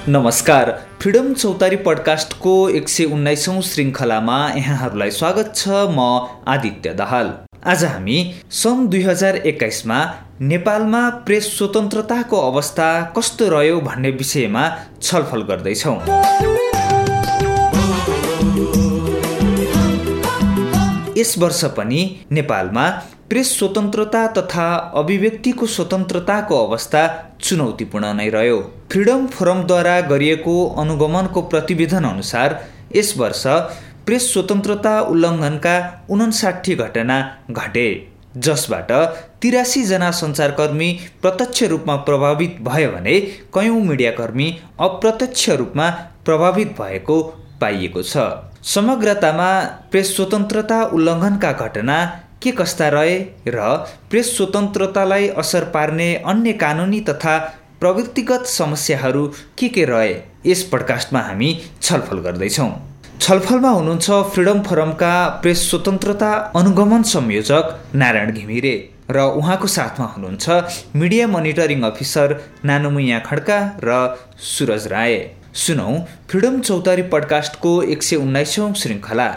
नमस्कार, फ्रिडम चौतारी पडकास्टको 119औं श्रृङ्खलामा यहाँहरूलाई स्वागत छ। म आदित्य दाहाल। आज हामी सन् 2021मा नेपालमा प्रेस स्वतन्त्रताको अवस्था कस्तो रह्यो भन्ने विषयमा छलफल गर्दैछौँ। यस वर्ष पनि नेपालमा प्रेस स्वतन्त्रता तथा अभिव्यक्तिको स्वतन्त्रताको अवस्था चुनौतीपूर्ण नै रह्यो। फ्रिडम फोरमद्वारा गरिएको अनुगमनको प्रतिवेदन अनुसार यस वर्ष प्रेस स्वतन्त्रता उल्लङ्घनका 59 घटना घटे, जसबाट 83 जना सञ्चारकर्मी प्रत्यक्ष रूपमा प्रभावित भयो भने कयौं मिडियाकर्मी अप्रत्यक्ष रूपमा प्रभावित भएको पाइएको छ। समग्रतामा प्रेस स्वतन्त्रता उल्लङ्घनका घटना के कस्ता रहे र प्रेस स्वतन्त्रतालाई असर पार्ने अन्य कानुनी तथा प्रवृत्तिगत समस्याहरू के रहे, यस पडकास्टमा हामी छलफल गर्दैछौँ। छलफलमा हुनुहुन्छ फ्रिडम फोरमका प्रेस स्वतन्त्रता अनुगमन संयोजक नारायण घिमिरे र उहाँको साथमा हुनुहुन्छ media monitoring officer Nanumuya Khadka र सुरज राय। सुनौ फ्रिडम चौतारी पडकास्टको 119औं श्रृङ्खला।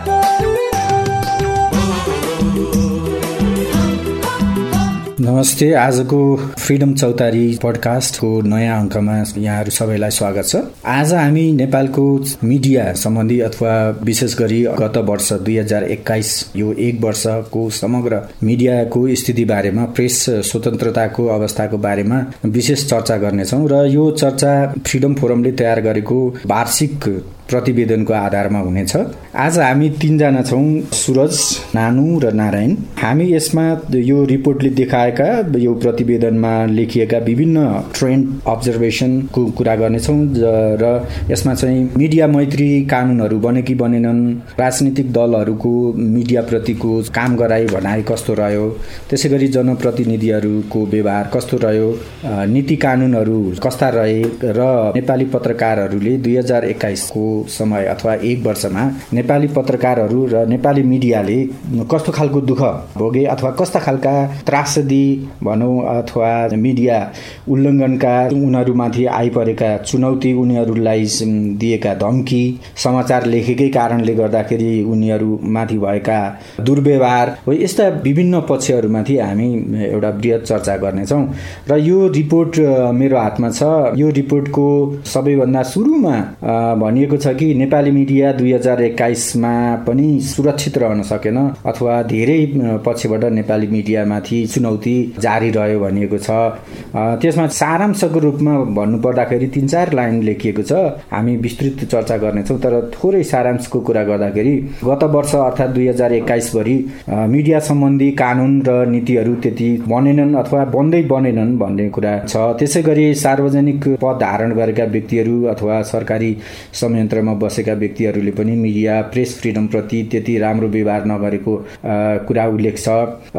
नमस्ते, आजको फ्रिडम चौतारी पडकास्टको नयाँ अङ्कमा यहाँहरू सबैलाई स्वागत छ। आज हामी नेपालको मिडिया सम्बन्धी अथवा विशेष गरी गत वर्ष 2021 यो एक वर्षको समग्र मिडियाको स्थिति बारेमा, प्रेस स्वतन्त्रताको अवस्थाको बारेमा विशेष चर्चा गर्नेछौँ र यो चर्चा फ्रिडम फोरमले तयार गरेको वार्षिक प्रतिवेदनको आधारमा हुनेछ। आज हामी 3 जना छौँ, सुरज, नानु र नारायण। हामी यसमा यो रिपोर्टले देखाएका, यो प्रतिवेदनमा लेखिएका विभिन्न ट्रेन्ड अब्जर्भेसनको कुरा गर्नेछौँ र यसमा चाहिँ मिडिया मैत्री कानुनहरू बने कि बनेनन्, राजनीतिक दलहरूको मिडिया प्रतिको काम गराई भनाई कस्तो रह्यो, त्यसै गरी जनप्रतिनिधिहरूको व्यवहार कस्तो रह्यो, नीति कानुनहरू कस्ता रहे र नेपाली पत्रकारहरूले 2021 को समय अथवा एक वर्षमा नेपाली पत्रकारहरू र नेपाली मिडियाले कस्तो खालको दुःख भोगे अथवा कस्ता खालका त्रासदी भनौँ अथवा मिडिया उल्लङ्घनका उनीहरूमाथि आइपरेका चुनौती, उनीहरूलाई दिएका धम्की, समाचार लेखेकै कारणले गर्दाखेरि उनीहरूमाथि भएका दुर्व्यवहार हो, यस्ता विभिन्न पक्षहरूमाथि हामी एउटा बृहत चर्चा गर्नेछौँ। र यो रिपोर्ट मेरो हातमा छ। यो रिपोर्टको सबैभन्दा सुरुमा भनिएको छ कि नेपाली मिडिया 2021मा पनि सुरक्षित रहन सकेन अथवा धेरै पक्षबाट नेपाली मिडियामाथि चुनौती जारी रह्यो भनिएको छ। त्यसमा सारांशको रूपमा भन्नुपर्दाखेरि 3-4 लाइन लेखिएको छ। हामी विस्तृत चर्चा गर्नेछौँ, तर थोरै सारांशको कुरा गर्दाखेरि गत वर्ष अर्थात् 2021 भरि मिडिया सम्बन्धी कानुन र नीतिहरू त्यति बनेनन् अथवा बनेनन् भन्ने कुरा छ। त्यसै गरी सार्वजनिक पद धारण गरेका व्यक्तिहरू अथवा सरकारी संयन्त्रमा बसेका व्यक्तिहरूले पनि मिडिया प्रेस फ्रिडम प्रति त्यति राम्रो व्यवहार नगरेको कुरा उल्लेख छ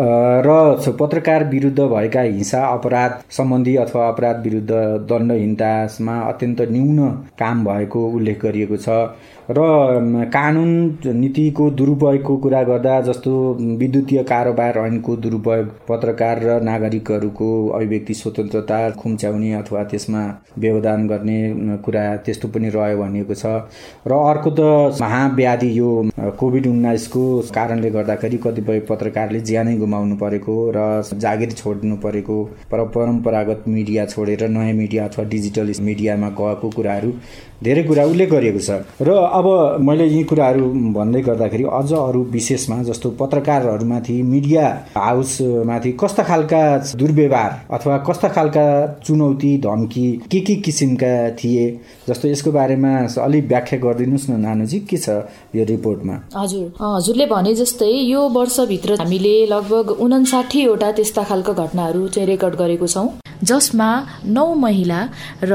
र पत्रकार विरुद्ध भएका हिंसा अपराध सम्बन्धी अथवा अपराध विरुद्ध दण्डहीनतामा अत्यन्त न्यून काम भएको उल्लेख गरिएको छ र कानुन नीतिको दुरुपयोगको कुरा गर्दा जस्तो विद्युतीय कारोबार ऐनको दुरुपयोग, पत्रकार र नागरिकहरूको अभिव्यक्ति स्वतन्त्रता खुम्च्याउने अथवा त्यसमा व्यवधान गर्ने कुरा त्यस्तो पनि रह्यो भनिएको छ। र अर्को त महाव्याधि यो कोभिड-19 को कारणले गर्दाखेरि कतिपय पत्रकारले ज्यानै गुमाउनु परेको र जागिर छोड्नु परेको, परम्परागत मिडिया छोडेर नयाँ मिडिया अथवा डिजिटल मिडियामा गएको कुराहरू धेरै कुरा उल्लेख गरिएको छ। र अब मैले यी कुराहरू भन्दै गर्दाखेरि अझ अरू विशेषमा जस्तो पत्रकारहरूमाथि, मिडिया हाउसमाथि कस्ता खालका दुर्व्यवहार अथवा कस्ता खालका चुनौती, धम्की के किसिमका थिए, जस्तो यसको बारेमा अलि व्याख्या गरिदिनुहोस् न नानुजी, के छ यो रिपोर्टमा? हजुरले भने जस्तै यो वर्षभित्र हामीले लगभग 59 वटा त्यस्ता खालका घटनाहरू चाहिँ रेकर्ड गरेको छौँ, जसमा 9 महिला र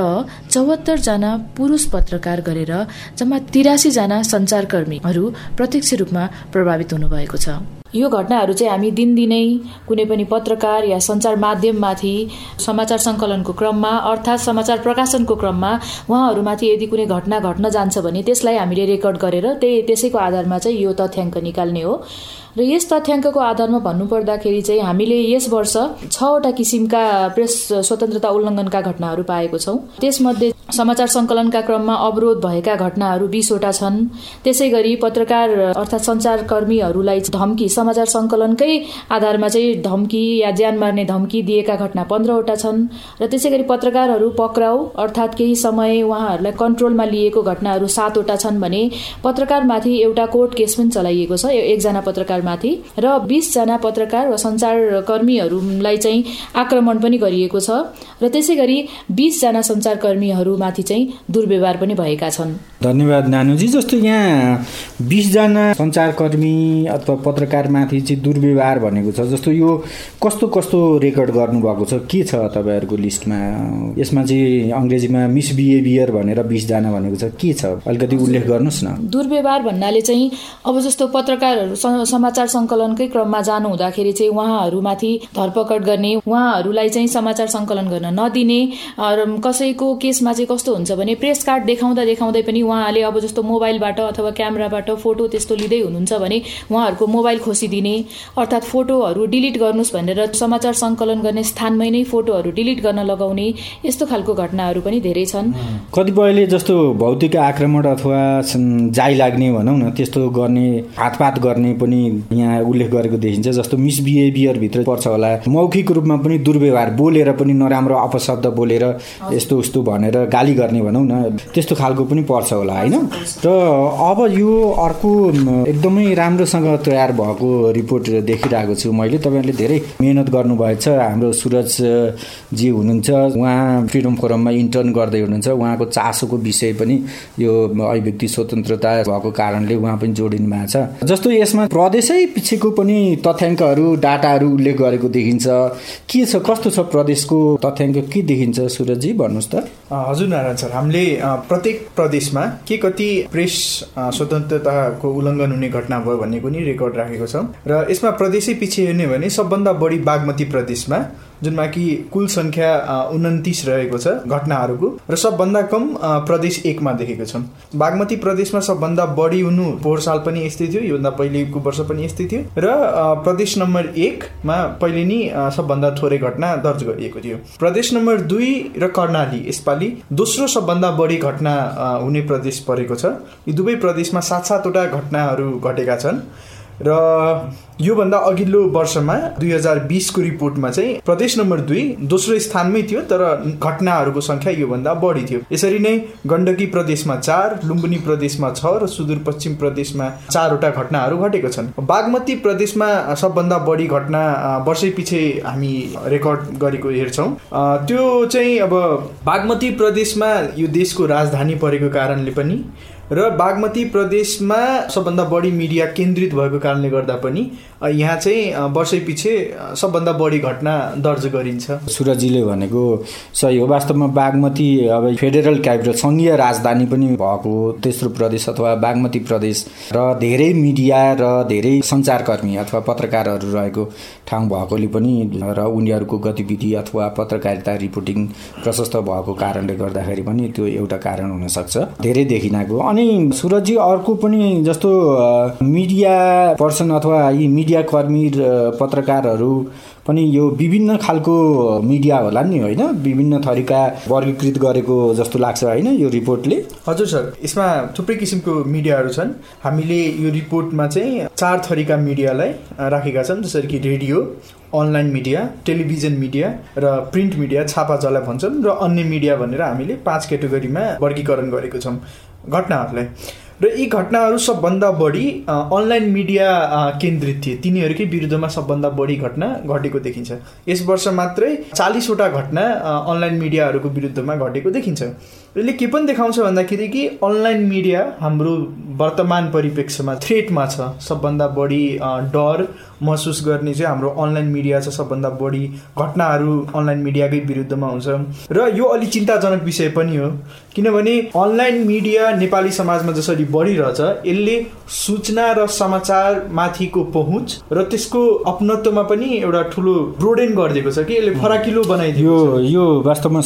74 जना पुरुष पत्रकार गरेर जम्मा 83 जना सञ्चारकर्मीहरू प्रत्यक्ष रूपमा प्रभावित हुनुभएको छ। यो घटनाहरू चाहिँ हामी दिनदिनै कुनै पनि पत्रकार या सञ्चार माध्यममाथि समाचार सङ्कलनको क्रममा अर्थात् समाचार प्रकाशनको क्रममा उहाँहरूमाथि यदि कुनै घटना घट्न जान्छ भने त्यसलाई हामीले रेकर्ड गरेर त्यसैको आधारमा चाहिँ यो तथ्याङ्क निकाल्ने हो। र यस तथ्याङ्कको आधारमा भन्नुपर्दाखेरि चाहिँ हामीले यस वर्ष 6वटा किसिमका प्रेस स्वतन्त्रता उल्लङ्घनका घटनाहरू पाएको छौँ। त्यसमध्ये समाचार सङ्कलनका क्रममा अवरोध भएका घटनाहरू 20वटा छन्। त्यसै गरी पत्रकार अर्थात् सञ्चारकर्मीहरूलाई धम्की समाचार सङ्कलनकै आधारमा चाहिँ धम्की या ज्यान मार्ने धम्की दिएका घटना 15वटा छन्। र त्यसै गरी पत्रकारहरू पक्राउ अर्थात् केही समय उहाँहरूलाई कन्ट्रोलमा लिएको घटनाहरू 7वटा छन् भने पत्रकारमाथि एउटा कोर्ट केस पनि चलाइएको छ एकजना पत्रकार माथि र 20 जना पत्रकार वा सञ्चारकर्मीहरूलाई चाहिँ आक्रमण पनि गरिएको छ र त्यसै गरी 20 जना सञ्चारकर्मीहरूमाथि चाहिँ दुर्व्यवहार पनि भएका छन्। धन्यवाद नानुजी। जस्तो यहाँ 20 जना सञ्चारकर्मी अथवा पत्रकारमाथि चाहिँ दुर्व्यवहार भनेको छ, जस्तो यो कस्तो कस्तो रेकर्ड गर्नुभएको छ, के छ तपाईँहरूको लिस्टमा? यसमा चाहिँ अङ्ग्रेजीमा मिसबिहेभियर भनेर 20 जना भनेको छ, के छ अलिकति उल्लेख गर्नुहोस् न। दुर्व्यवहार भन्नाले चाहिँ अब जस्तो पत्रकारहरू समाचार सङ्कलनकै क्रममा जानु हुँदाखेरि चाहिँ उहाँहरूमाथि धरपकड गर्ने, उहाँहरूलाई चाहिँ समाचार सङ्कलन गर्न नदिने। कसैको केसमा चाहिँ कस्तो हुन्छ भने प्रेस कार्ड देखाउँदै पनि उहाँले अब जस्तो मोबाइलबाट अथवा क्यामेराबाट फोटो त्यस्तो लिँदै हुनुहुन्छ भने उहाँहरूको मोबाइल खोसिदिने अर्थात् फोटोहरू डिलिट गर्नुहोस् भनेर समाचार सङ्कलन गर्ने स्थानमै नै फोटोहरू डिलिट गर्न लगाउने, यस्तो खालको घटनाहरू पनि धेरै छन्। कतिपयले जस्तो भौतिक आक्रमण अथवा जाई लाग्ने भनौँ न त्यस्तो गर्ने, हातपात गर्ने पनि यहाँ उल्लेख गरेको देखिन्छ। जस्तो मिसबिहेभियर भित्र पर्छ होला, मौखिक रूपमा पनि दुर्व्यवहार, बोलेर पनि नराम्रो अपशब्द बोलेर यस्तो उस्तो भनेर गाली गर्ने भनौँ न, त्यस्तो खालको पनि पर्छ होला होइन। र अब यो अर्को एकदमै राम्रोसँग तयार भएको रिपोर्ट देखिरहेको छु मैले। तपाईँहरूले धेरै मेहनत गर्नुभएछ। हाम्रो सुरजजी हुनुहुन्छ, उहाँ फ्रिडम फोरममा इन्टर्न गर्दै हुनुहुन्छ, उहाँको चासोको विषय पनि यो अभिव्यक्ति स्वतन्त्रता भएको कारणले उहाँ पनि जोडिनु भएको छ। जस्तो यसमा प्रदेशै पछिको पनि तथ्याङ्कहरू डाटाहरू उल्लेख गरेको देखिन्छ, के छ कस्तो छ प्रदेशको तथ्याङ्क के देखिन्छ? सुरजजी भन्नुहोस् त। हजुर नारायण सर, हामीले प्रत्येक प्रदेशमा के कति प्रेस स्वतन्त्रताको उल्लङ्घन हुने घटना भयो भन्ने पनि रेकर्ड राखेको छौँ। र यसमा प्रदेशै पछि हेर्ने भने सबभन्दा बढी बागमती प्रदेशमा, जुनमा कि कुल सङ्ख्या 29 रहेको छ घटनाहरूको, र सबभन्दा कम प्रदेश 1 मा देखेको छौँ। बागमती प्रदेशमा सबभन्दा बढी हुनु पोहोर साल पनि यस्तै थियो, योभन्दा पहिलेको वर्ष पनि यस्तै थियो, र प्रदेश नम्बर 1 मा पहिले नै सबभन्दा थोरै घटना दर्ज गरिएको थियो। प्रदेश नम्बर 2 र कर्णाली यसपालि दोस्रो सबभन्दा बढी घटना हुने प्रदेश परेको छ। यी दुवै प्रदेशमा 7-7वटा घटनाहरू घटेका छन्। र योभन्दा अघिल्लो वर्षमा 2020 को रिपोर्टमा चाहिँ प्रदेश नम्बर 2 दोस्रो स्थानमै थियो, तर घटनाहरूको संख्या योभन्दा बढी थियो। यसरी नै गण्डकी प्रदेशमा 4, लुम्बिनी प्रदेशमा 6 र सुदूरपश्चिम प्रदेशमा 4वटा घटनाहरू घटेको छन्। बागमती प्रदेशमा सबभन्दा बढी घटना वर्षै पछि हामी रेकर्ड गरेको हेर्छौँ। त्यो चाहिँ अब बागमती प्रदेशमा यो देशको राजधानी परेको कारणले पनि र बागमती प्रदेशमा सबभन्दा बढी मिडिया केन्द्रित भएको कारणले गर्दा पनि यहाँ चाहिँ वर्षै पछि सबभन्दा बढी घटना दर्ज गरिन्छ। सुरजीले भनेको सही हो। वास्तवमा बागमती अब फेडरल क्यापिटल सङ्घीय राजधानी पनि भएको तेस्रो प्रदेश अथवा बागमती प्रदेश र धेरै मिडिया र धेरै सञ्चारकर्मी अथवा पत्रकारहरू रहेको ठाउँ भएकोले पनि र उनीहरूको गतिविधि अथवा पत्रकारिता रिपोर्टिङ प्रशस्त भएको कारणले गर्दाखेरि पनि त्यो एउटा कारण हुनसक्छ धेरै देखिनको। अनि सुरजी अर्को पनि जस्तो मिडिया पर्सन अथवा यी मिडिया कर्मी पत्रकारहरू पनि यो विभिन्न खालको मिडिया होला नि होइन, विभिन्न थरीका वर्गीकृत गरेको जस्तो लाग्छ होइन यो रिपोर्टले? हजुर सर, यसमा थुप्रै किसिमको मिडियाहरू छन्। हामीले यो रिपोर्टमा चाहिँ 4 थरीका मिडियालाई राखेका छन्, जसरी कि radio, online media, television media र प्रिन्ट मिडिया, छापा जसलाई भन्छन्, र अन्य मिडिया भनेर हामीले 5 क्याटेगोरीमा वर्गीकरण गरेको छौँ घटनाहरूलाई। र यी घटनाहरू सबभन्दा बढी अनलाइन मिडिया केन्द्रित थिए, तिनीहरूकै विरुद्धमा सबभन्दा बढी घटना घटेको देखिन्छ। यस वर्ष मात्रै 40वटा घटना अनलाइन मिडियाहरूको विरुद्धमा घटेको देखिन्छ। यसले के पनि देखाउँछ भन्दाखेरि कि अनलाइन मिडिया हाम्रो वर्तमान परिप्रेक्ष्यमा थ्रेटमा छ। सबभन्दा बढी डर महसुस गर्ने चाहिँ हाम्रो अनलाइन मिडिया छ। सबभन्दा बढी घटनाहरू अनलाइन मिडियाकै विरुद्धमा हुन्छ र यो अलि चिन्ताजनक विषय पनि हो, किनभने अनलाइन मिडिया नेपाली समाजमा जसरी बढिरहेछ यसले सूचना र समाचार माथिको पहुँच र त्यसको अपनत्वमा पनि एउटा ठुलो ब्रोडेन गरिदिएको छ कि यसले फराकिलो बनाइदिएको छ। यो वास्तवमा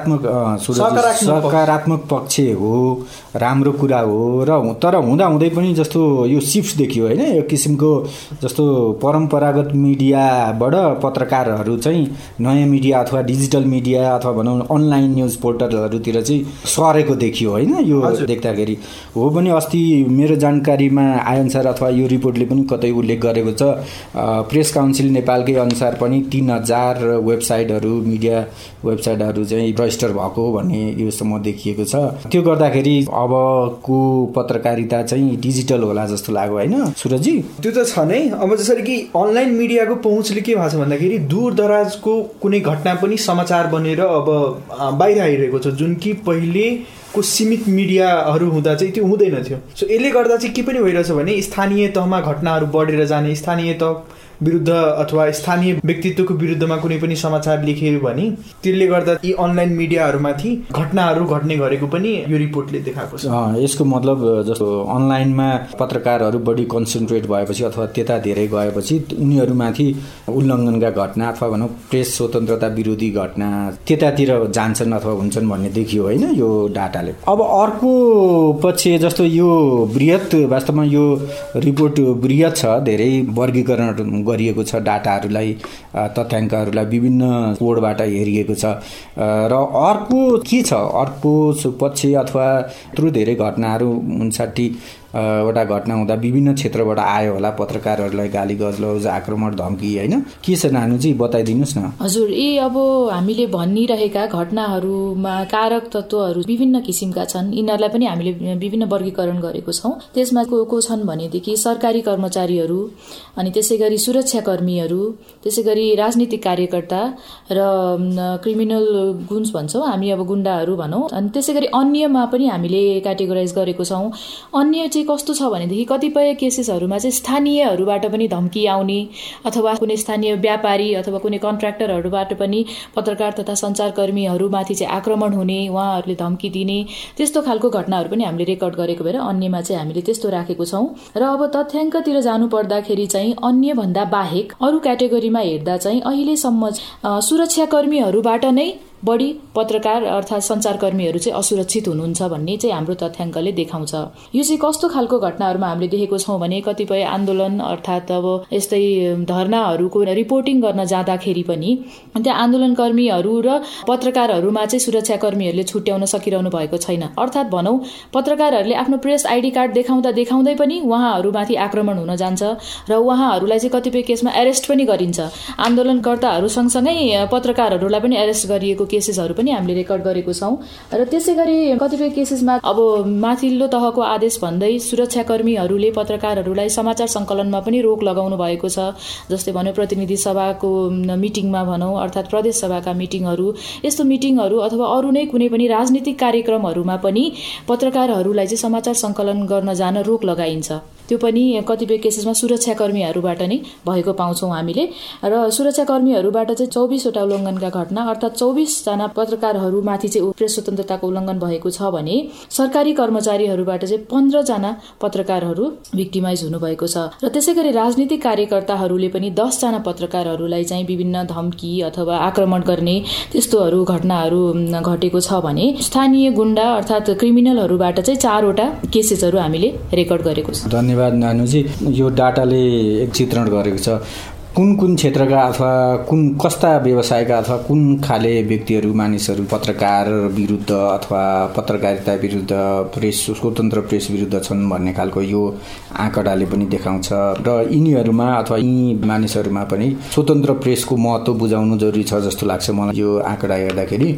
सकारात्मक पक्ष हो, राम्रो कुरा हो र तर हुँदाहुँदै पनि जस्तो यो सिफ्ट देखियो होइन। यो किसिमको जस्तो परम्परागत मिडियाबाट पत्रकारहरू चाहिँ नयाँ मिडिया अथवा डिजिटल मिडिया अथवा भनौँ अनलाइन न्युज पोर्टलहरूतिर चाहिँ सरेको देखियो होइन। यो देख्दाखेरि हो पनि अस्ति मेरो जानकारीमा आएअनुसार अथवा यो रिपोर्टले पनि कतै उल्लेख गरेको छ, प्रेस काउन्सिल नेपालकै अनुसार पनि 3000 वेबसाइटहरू मिडिया वेबसाइटहरू चाहिँ रजिस्टर भएको भन्ने योसम्म देखिएको छ। त्यो गर्दाखेरि अबको पत्रकारिता चाहिँ डिजिटल होला जस्तो लाग्यो होइन सुरजी? त्यो त छ नै। अब जसरी कि अनलाइन मिडियाको पहुँचले के भएको छ भन्दाखेरि दूर दराजको कुनै घटना पनि समाचार बनेर अब बाहिर आइरहेको छ, जुन कि पहिलेको सीमित मिडियाहरू हुँदा चाहिँ त्यो हुँदैन थियो। सो यसले गर्दा चाहिँ के पनि भइरहेछ भने स्थानीय तहमा घटनाहरू बढेर जाने, स्थानीय तह विरुद्ध अथवा स्थानीय व्यक्तित्वको विरुद्धमा कुनै पनि समाचार लेखियो भने त्यसले गर्दा यी अनलाइन मिडियाहरूमाथि घटनाहरू घट्ने गरेको पनि यो रिपोर्टले देखाएको छ। यसको मतलब जस्तो अनलाइनमा पत्रकारहरू बढी कन्सन्ट्रेट भएपछि अथवा त्यता धेरै गएपछि उनीहरूमाथि उल्लङ्घनका घटना अथवा भनौँ प्रेस स्वतन्त्रता विरोधी घटना त्यतातिर जान्छन् अथवा हुन्छन् भन्ने देखियो होइन यो डाटाले। अब अर्को पक्ष जस्तो यो बृहत वास्तवमा यो रिपोर्ट बृहत छ, धेरै वर्गीकरण गरिएको छ, डाटाहरूलाई तथ्याङ्कहरूलाई विभिन्न कोडबाट हेरिएको छ र अर्को के छ, अर्को पक्ष अथवा यत्रो धेरै घटनाहरू 59 वटा घटना हुँदा विभिन्न क्षेत्रबाट आयो होला पत्रकारहरूलाई गाली गजलौज आक्रमण धम्की होइन, के छ नानुजी बताइदिनुहोस् न। हजुर, यी अब हामीले भनिरहेका घटनाहरूमा कारक तत्त्वहरू विभिन्न किसिमका छन्, यिनीहरूलाई पनि हामीले विभिन्न वर्गीकरण गरेको छौँ। त्यसमा को छन् भनेदेखि सरकारी कर्मचारीहरू, अनि त्यसै गरी सुरक्षाकर्मीहरू, त्यसै गरी राजनीतिक कार्यकर्ता र क्रिमिनल गुन्स भन्छौँ हामी, अब गुण्डाहरू भनौँ, अनि त्यसै गरी अन्यमा पनि हामीले क्याटेगोराइज गरेको छौँ। अन्य चाहिँ कस्तो छ भनेदेखि कतिपय केसेसहरूमा चाहिँ स्थानीयहरूबाट पनि धम्की आउने अथवा कुनै स्थानीय व्यापारी अथवा कुनै कन्ट्र्याक्टरहरूबाट पनि पत्रकार तथा सञ्चारकर्मीहरूमाथि चाहिँ आक्रमण हुने, उहाँहरूले धम्की दिने, त्यस्तो खालको घटनाहरू पनि हामीले रेकर्ड गरेको भएर अन्यमा चाहिँ हामीले त्यस्तो राखेको छौँ। र अब तथ्याङ्कतिर जानु पर्दाखेरि चाहिँ अन्यभन्दा बाहेक अरू क्याटेगोरीमा हेर्दा चाहिँ अहिलेसम्म सुरक्षाकर्मीहरूबाट नै बढी पत्रकार अर्थात् सञ्चारकर्मीहरू चाहिँ असुरक्षित हुनुहुन्छ भन्ने चाहिँ हाम्रो तथ्याङ्कले देखाउँछ। यो चाहिँ कस्तो खालको घटनाहरूमा हामीले देखेको छौँ भने कतिपय आन्दोलन अर्थात् अब यस्तै धरनाहरूको रिपोर्टिङ गर्न जाँदाखेरि पनि त्यहाँ आन्दोलनकर्मीहरू र पत्रकारहरूमा चाहिँ सुरक्षाकर्मीहरूले छुट्याउन सकिरहनु भएको छैन। अर्थात् भनौँ पत्रकारहरूले आफ्नो प्रेस आइडी कार्ड देखाउँदै पनि उहाँहरूमाथि आक्रमण हुन जान्छ र उहाँहरूलाई चाहिँ कतिपय केसमा एरेस्ट पनि गरिन्छ। आन्दोलनकर्ताहरू सँगसँगै पत्रकारहरूलाई पनि एरेस्ट गरिएको केसेसहरू पनि हामीले रेकर्ड गरेको छौँ। र त्यसै गरी कतिपय केसेसमा अब माथिल्लो तहको आदेश भन्दै सुरक्षाकर्मीहरूले पत्रकारहरूलाई समाचार सङ्कलनमा पनि रोक लगाउनु भएको छ। जस्तै भनौँ प्रतिनिधि सभाको मिटिङमा भनौँ अर्थात् प्रदेश सभाका मिटिङहरू, यस्तो मिटिङहरू अथवा अरू नै कुनै पनि राजनीतिक कार्यक्रमहरूमा पनि पत्रकारहरूलाई चाहिँ समाचार सङ्कलन गर्न जान रोक लगाइन्छ। त्यो पनि कतिपय केसेसमा सुरक्षाकर्मीहरूबाट नै भएको पाउँछौँ हामीले। र सुरक्षाकर्मीहरूबाट चाहिँ 24 वटा उल्लङ्घनका घटना अर्थात् 24 जना पत्रकारहरूमाथि चाहिँ प्रेस स्वतन्त्रताको उल्लङ्घन भएको छ भने सरकारी कर्मचारीहरूबाट चाहिँ 15 जना पत्रकारहरू भिक्टिमाइज हुनुभएको छ। र त्यसै गरी राजनीतिक कार्यकर्ताहरूले पनि 10 जना पत्रकारहरूलाई चाहिँ विभिन्न धम्की अथवा आक्रमण गर्ने त्यस्तोहरू घटनाहरू घटेको छ भने स्थानीय गुण्डा अर्थात् क्रिमिनलहरूबाट चाहिँ 4 वटा केसेसहरू हामीले रेकर्ड गरेको छ। धन्यवाद नानुजी, यो डाटाले एक चित्रण गरेको छ कुन क्षेत्रका अथवा कस्ता व्यवसायका अथवा कुन खाले व्यक्तिहरू मानिसहरू पत्रकार विरुद्ध अथवा पत्रकारिता विरुद्ध प्रेस स्वतन्त्र प्रेस विरुद्ध छन् भन्ने खालको यो आँकडाले पनि देखाउँछ। र यिनीहरूमा अथवा यी मानिसहरूमा पनि स्वतन्त्र प्रेसको महत्त्व बुझाउनु जरुरी छ जस्तो लाग्छ मलाई यो आँकडा हेर्दाखेरि।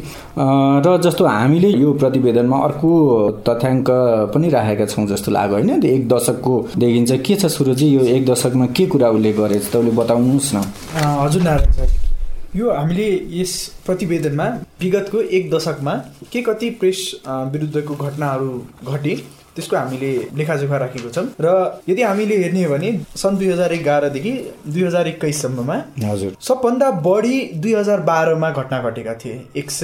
र जस्तो हामीले यो प्रतिवेदनमा अर्को तथ्याङ्क पनि राखेका छौँ जस्तो लाग्यो होइन, 1 दशकको देखिन्छ। के छ सुरजी यो 1 दशकमा के कुरा उल्लेख गरेछ तपाईँले बताउनु? हजुर नारायण सर, यो हामीले यस प्रतिवेदनमा विगतको 1 दशकमा के कति प्रेस विरुद्धको घटनाहरू घटे त्यसको हामीले लेखाजोखा राखेको छौँ। र यदि हामीले हेर्ने हो भने सन् 2011 देखि 2021 सम्ममा हजुर सबभन्दा बढी 2012 मा घटना घटेका थिए,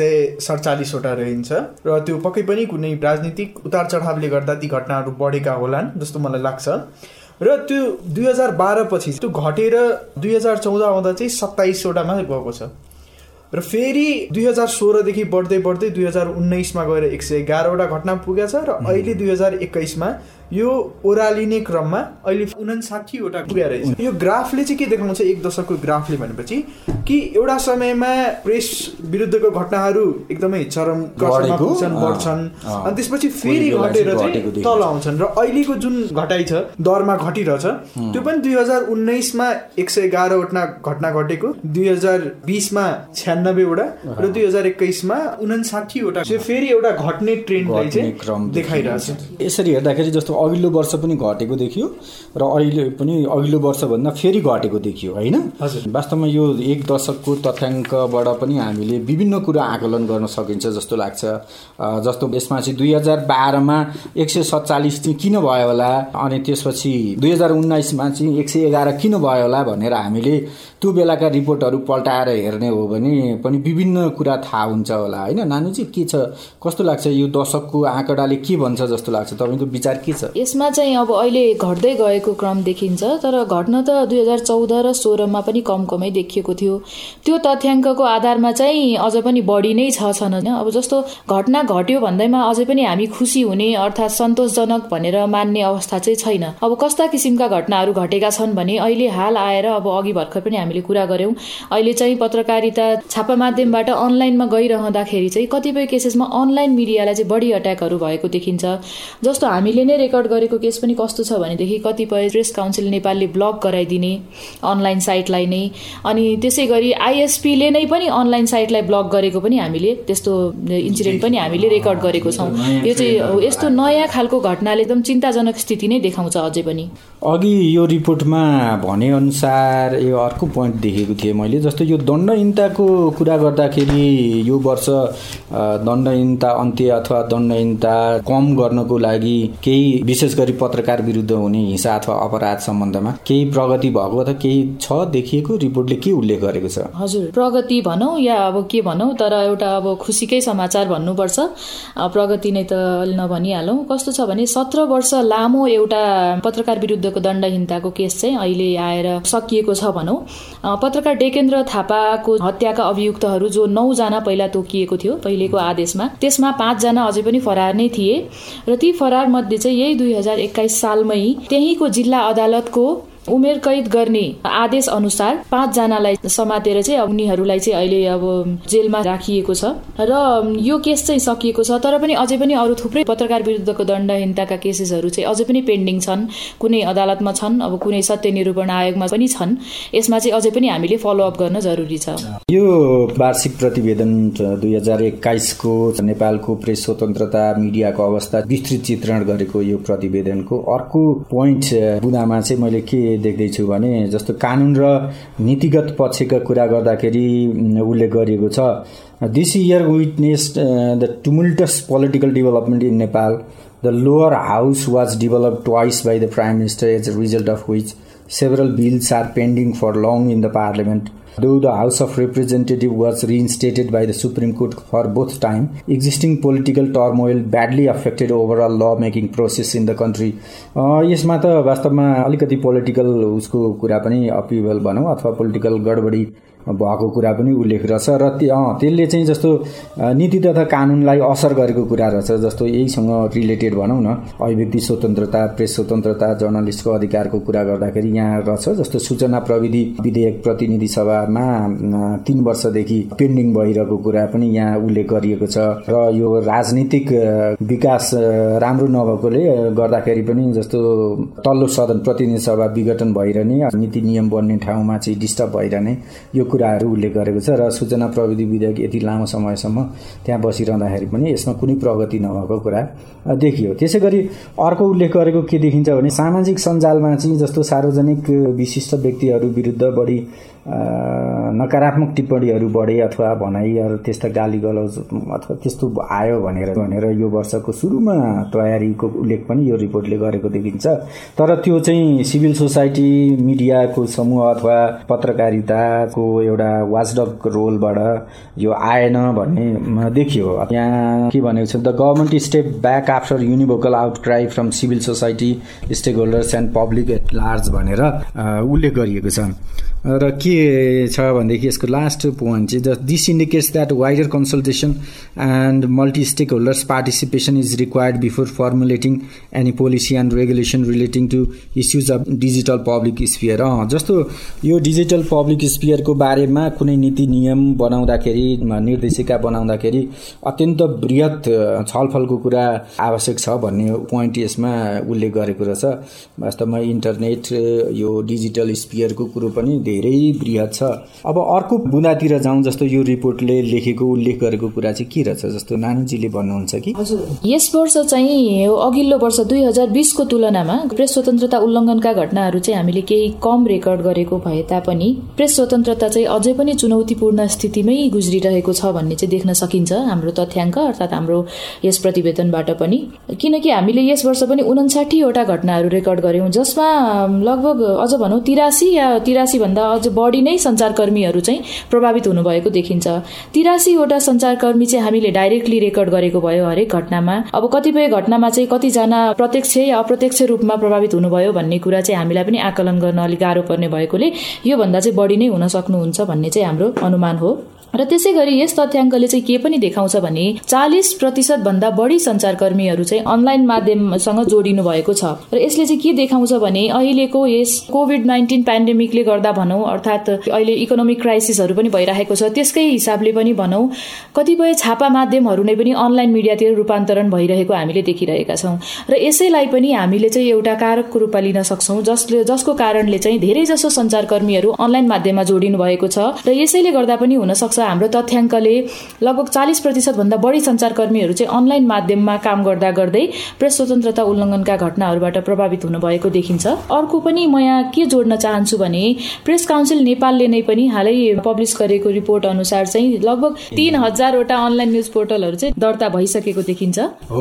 147 वटा रहन्छ। र त्यो पक्कै पनि कुनै राजनीतिक उतार चढावले गर्दा ती घटनाहरू बढेका होलान् जस्तो मलाई लाग्छ। र त्यो 2012 पछि त्यो घटेर 2014 आउँदा चाहिँ 27 वटामा गएको छ। र फेरि 2016 देखि बढ्दै बढ्दै 2019 मा गएर 111 वटा घटना पुगेछ। र अहिले 2021 मा यो ओह्रालिने क्रममा अहिले 59 वटा पुगेर रहेछ। यो ग्राफले चाहिँ के देखाउँछ, 1 दशकको ग्राफले भनेपछि कि एउटा समयमा प्रेस विरुद्धको घटनाहरू एकदमै चरम कक्षामा पुग्छन्, बढ्छन्, अनि त्यसपछि फेरि घटेर चाहिँ तल आउँछन्। र अहिलेको जुन घटाइ छ, दरमा घटिरहेछ, त्यो पनि 2019 मा 111 वटा घटना घटेको, 2020 मा 96 वटा र 2021 मा 59 वटा। फेरि एउटा घट्ने ट्रेन्डलाई चाहिँ देखाइरहेछ। यसरी हेर्दाखेरि जस्तो अघिल्लो वर्ष पनि घटेको देखियो र अहिले पनि अघिल्लो वर्षभन्दा फेरि घटेको देखियो, होइन? वास्तवमा यो 1 दशकको तथ्याङ्कबाट पनि हामीले विभिन्न कुरा आकलन गर्न सकिन्छ जस्तो लाग्छ। जस्तो यसमा चाहिँ 2012 मा 147 चाहिँ किन भयो होला, अनि त्यसपछि 2019 मा चाहिँ 111 किन भयो होला भनेर हामीले त्यो बेलाका रिपोर्टहरू पल्टाएर हेर्ने हो भने पनि विभिन्न कुरा थाहा हुन्छ होला, होइन नानीजी? के छ, कस्तो लाग्छ, यो दशकको आँकडाले के भन्छ जस्तो लाग्छ? तपाईँको विचार के छ यसमा? चाहिँ अब अहिले घट्दै गएको क्रम देखिन्छ, तर घट्न त 2014 र 16 मा पनि कमै देखिएको थियो। त्यो तथ्याङ्कको आधारमा चाहिँ अझ पनि बढी नै छन्। अब जस्तो घटना घट्यो भन्दैमा अझै पनि हामी खुसी हुने अर्थात् सन्तोषजनक भनेर मान्ने अवस्था चाहिँ छैन। अब कस्ता किसिमका घटनाहरू घटेका छन् भने अहिले हाल आएर, अब अघि भर्खर पनि हामीले कुरा गर्यौं, अहिले चाहिँ पत्रकारिता छापा माध्यमबाट अनलाइनमा गइरहँदाखेरि चाहिँ कतिपय केसेसमा अनलाइन मिडियालाई चाहिँ बढी अट्याकहरू भएको देखिन्छ। जस्तो हामीले नै रेकर्ड गरेको केस पनि कस्तो छ भनेदेखि कतिपय प्रेस काउन्सिल नेपालले ब्लक गराइदिने अनलाइन साइटलाई नै, अनि त्यसै गरी आइएसपीले नै पनि अनलाइन साइटलाई ब्लक गरेको पनि हामीले त्यस्तो इन्सिडेन्ट पनि हामीले रेकर्ड गरेको छौँ। यो चाहिँ यस्तो नयाँ खालको घटनाले एकदम चिन्ताजनक स्थिति नै देखाउँछ अझै पनि। अघि यो रिपोर्टमा भने अनुसार यो अर्को पोइन्ट देखेको थिएँ मैले, जस्तो यो दण्डहीनताको कुरा गर्दाखेरि यो वर्ष दण्डहीनता अन्त्य अथवा दण्डहीनता कम गर्नको लागि केही विशेष गरी पत्रकार विरुद्ध हुने हिंसा अथवा अपराध सम्बन्धमा केही प्रगति भएको अथवा केही छ देखिएको? रिपोर्टले के उल्लेख गरेको छ? हजुर, प्रगति भनौँ या अब के भनौँ, तर एउटा अब खुसीकै समाचार भन्नुपर्छ, प्रगति नै त नभनिहालौँ। कस्तो छ भने 17 वर्ष लामो एउटा पत्रकार विरुद्धको दण्डहीनताको केस चाहिँ अहिले आएर सकिएको छ भनौँ। पत्रकार डेकेन्द्र थापाको हत्याका अभियुक्तहरू जो 9 जना पहिला तोकिएको थियो पहिलेको आदेशमा, त्यसमा 5 जना अझै पनि फरार नै थिए। र ती फरार मध्ये चाहिँ यही 2021 सालमै त्यहीको जिल्ला अदालतको उमेर कैद गर्ने आदेश अनुसार 5 जनालाई समातेर चाहिँ उनीहरूलाई चाहिँ अहिले अब जेलमा राखिएको छ। र यो केस चाहिँ सकिएको छ, तर पनि अझै पनि अरू थुप्रै पत्रकार विरुद्धको दण्डहीनताका केसेसहरू चाहिँ अझै पनि पेन्डिङ छन्, कुनै अदालतमा छन्, अब कुनै सत्य निरूपण आयोगमा पनि छन्। यसमा चाहिँ अझै पनि हामीले फलोअप गर्न जरुरी छ। यो वार्षिक प्रतिवेदन 2021 को नेपालको प्रेस स्वतन्त्रता मिडियाको अवस्था विस्तृत चित्रण गरेको यो प्रतिवेदनको अर्को पोइन्ट बुदामा चाहिँ मैले के देख्दैछु भने, जस्तो कानुन र नीतिगत पक्षका कुरा गर्दाखेरि उल्लेख गरिएको छ, this year witnessed the tumultuous political development in Nepal. The lower house was developed twice by the Prime Minister, as a result of which several bills are pending for long in the Parliament. Though the House of Representatives was reinstated by the Supreme Court for both time, existing political turmoil badly affected overall lawmaking process in the country. यसमा त वास्तवमा अलिकति political उसको कुरा पनि अपीवल भनौँ अथवा political गडबडी भएको कुरा पनि उल्लेख रहेछ र त्यसले चाहिँ जस्तो नीति तथा कानुनलाई असर गरेको कुरा रहेछ। जस्तो यहीसँग रिलेटेड भनौँ न, अभिव्यक्ति स्वतन्त्रता, प्रेस स्वतन्त्रता, जर्नलिस्टको अधिकारको कुरा गर्दाखेरि यहाँ रहेछ। जस्तो सूचना प्रविधि विधेयक प्रतिनिधि सभामा 3 वर्षदेखि पेन्डिङ भइरहेको कुरा पनि यहाँ उल्लेख गरिएको छ। र यो राजनीतिक विकास राम्रो नभएकोले गर्दाखेरि पनि जस्तो तल्लो सदन प्रतिनिधि सभा विघटन भइरहने, नीति नियम बन्ने ठाउँमा चाहिँ डिस्टर्ब भइरहने यो कुराहरू उल्लेख गरेको छ। र सूचना प्रविधि विधेयक यति लामो समयसम्म त्यहाँ बसिरहँदाखेरि पनि यसमा कुनै प्रगति नभएको कुरा देखियो। त्यसै गरी अर्को उल्लेख गरेको के देखिन्छ भने, सामाजिक सञ्जालमा चाहिँ जस्तो सार्वजनिक विशिष्ट व्यक्तिहरू विरुद्ध बढी नकारात्मक टिप्पणीहरू बढे अथवा भनाइहरू त्यस्ता गाली गलौज अथवा त्यस्तो आयो भनेर यो वर्षको सुरुमा तयारीको उल्लेख पनि यो रिपोर्टले गरेको देखिन्छ। तर त्यो चाहिँ सिभिल सोसाइटी मिडियाको समूह अथवा पत्रकारिताको एउटा वाचडग रोलबाट यो आएन भन्ने देखियो। यहाँ के भनेको छ, the government step back after unequivocal outcry from civil society stakeholders and public at large भनेर उल्लेख गरिएको छ। र के छ भनेदेखि यसको लास्ट पोइन्ट चाहिँ this indicates that wider consultation and multi stakeholders participation is required before formulating any policy and regulation relating to issues of digital public sphere. जस्तो यो डिजिटल पब्लिक स्फियरको बारेमा कुनै नीति नियम बनाउँदाखेरि, निर्देशिका बनाउँदाखेरि अत्यन्त बृहत छलफलको कुरा आवश्यक छ भन्ने पोइन्ट यसमा उल्लेख गरेको रहेछ। वास्तवमा इन्टरनेट यो डिजिटल स्फियरको कुरो पनि धेरै बृहत छ। अब अर्को बुँदातिर जाउँ, जस्तो यो रिपोर्टले लेखेको उल्लेख गरेको कुरा चाहिँ के रहेछ जस्तो नानीजीले भन्नुहुन्छ कि? हजुर, यस वर्ष चाहिँ अघिल्लो वर्ष 2020 को तुलनामा प्रेस स्वतन्त्रता उल्लङ्घनका घटनाहरू चाहिँ हामीले केही कम रेकर्ड गरेको भए तापनि प्रेस स्वतन्त्रता चाहिँ अझै पनि चुनौतीपूर्ण स्थितिमै गुज्रिरहेको छ भन्ने चाहिँ देख्न सकिन्छ हाम्रो तथ्याङ्क अर्थात् हाम्रो यस प्रतिवेदनबाट पनि। किनकि हामीले यस वर्ष पनि 59 वटा घटनाहरू रेकर्ड गर्यौं, जसमा लगभग अझ भनौं 83 या 83 भन्दा अझ बढी नै सञ्चारकर्मीहरू चाहिँ प्रभावित हुनुभएको देखिन्छ। 83 वटा सञ्चारकर्मी चाहिँ हामीले डाइरेक्टली रेकर्ड गरेको भयो हरेक घटनामा। अब कतिपय घटनामा चाहिँ कतिजना प्रत्यक्ष या अप्रत्यक्ष रूपमा प्रभावित हुनुभयो भन्ने कुरा चाहिँ हामीलाई पनि आकलन गर्न अलिक गाह्रो पर्ने भएकोले यो भन्दा चाहिँ बढी नै हुन सक्नुहुन्छ भन्ने चाहिँ हाम्रो अनुमान हो। र त्यसै गरी यस तथ्याङ्कले चाहिँ के पनि देखाउँछ भने 40% भन्दा बढी सञ्चारकर्मीहरू चाहिँ अनलाइन माध्यमसँग जोडिनु भएको छ। र यसले चाहिँ के देखाउँछ भने अहिलेको यस कोभिड-19 पेन्डेमिकले गर्दा भनौं, अर्थात् अहिले इकोनोमिक क्राइसिसहरू पनि भइरहेको छ, त्यसकै हिसाबले पनि भनौं कतिपय छापा माध्यमहरू नै पनि अनलाइन मिडियातिर रूपान्तरण भइरहेको हामीले देखिरहेका छौं। र यसैलाई पनि हामीले चाहिँ एउटा कारकको रूपमा लिन सक्छौं, जसको कारणले चाहिँ धेरै जसो सञ्चारकर्मीहरू अनलाइन माध्यममा जोडिनु भएको छ। र यसैले गर्दा पनि हुन सक्छ हाम्रो तथ्याङ्कले लगभग 40% भन्दा बढी सञ्चारकर्मीहरू चाहिँ अनलाइन माध्यममा काम गर्दा गर्दै प्रेस स्वतन्त्रता उल्लङ्घनका घटनाहरूबाट प्रभावित हुनुभएको देखिन्छ। अर्को पनि म यहाँ के जोड्न चाहन्छु भने प्रेस काउन्सिल नेपालले नै पनि हालै पब्लिस गरेको रिपोर्ट अनुसार चाहिँ लगभग 3000 वटा अनलाइन न्युज पोर्टलहरू चाहिँ दर्ता भइसकेको देखिन्छ।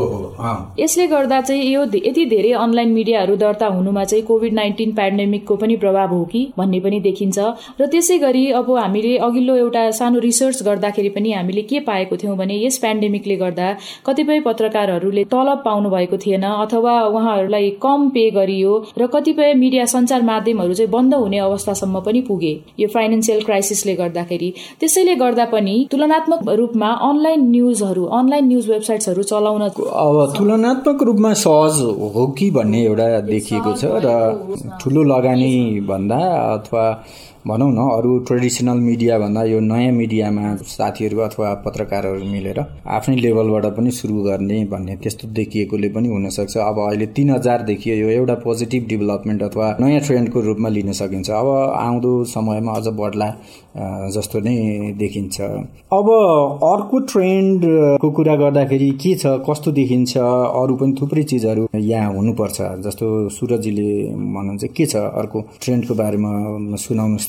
यसले गर्दा चाहिँ यो यति धेरै अनलाइन मिडियाहरू दर्ता हुनुमा चाहिँ कोभिड-19 पेन्डेमिकको पनि प्रभाव हो कि भन्ने पनि देखिन्छ। र त्यसै गरी अब हामीले अघिल्लो एउटा सानो रिसर्च गर्दाखेरि पनि हामीले के पाएको थियौं भने यस पेन्डेमिकले गर्दा कतिपय पत्रकारहरूले तलब पाउनु भएको थिएन अथवा उहाँहरूलाई कम पे गरियो र कतिपय मिडिया सञ्चार माध्यमहरू चाहिँ बन्द हुने अवस्थासम्म पनि पुगे यो फाइनान्सियल क्राइसिसले गर्दाखेरि। त्यसैले गर्दा पनि तुलनात्मक रूपमा अनलाइन न्युज वेबसाइट्सहरू चलाउन अब तुलनात्मक रूपमा सहज हो कि भन्ने एउटा देखिएको छ। र ठुलो लगानी भन्दा अथवा भनौँ न अरू ट्रेडिसनल मिडिया भन्दा यो नयाँ मिडियामा साथीहरू अथवा पत्रकारहरू मिलेर आफ्नै लेभलबाट पनि सुरु गर्ने भन्ने त्यस्तो देखिएकोले पनि हुनसक्छ। अब अहिले 3000 देखियो, यो एउटा पोजिटिभ डेभलपमेन्ट अथवा नयाँ ट्रेन्डको रूपमा लिन सकिन्छ। अब आउँदो समयमा अझ बढ्ला जस्तो नै देखिन्छ। अब अर्को ट्रेन्डको कुरा गर्दाखेरि के छ, कस्तो देखिन्छ, अरू पनि थुप्रै चिजहरू यहाँ हुनुपर्छ जस्तो सुरजीले भन्नुहुन्छ के छ अर्को ट्रेन्डको बारेमा सुनाउनुहोस् त।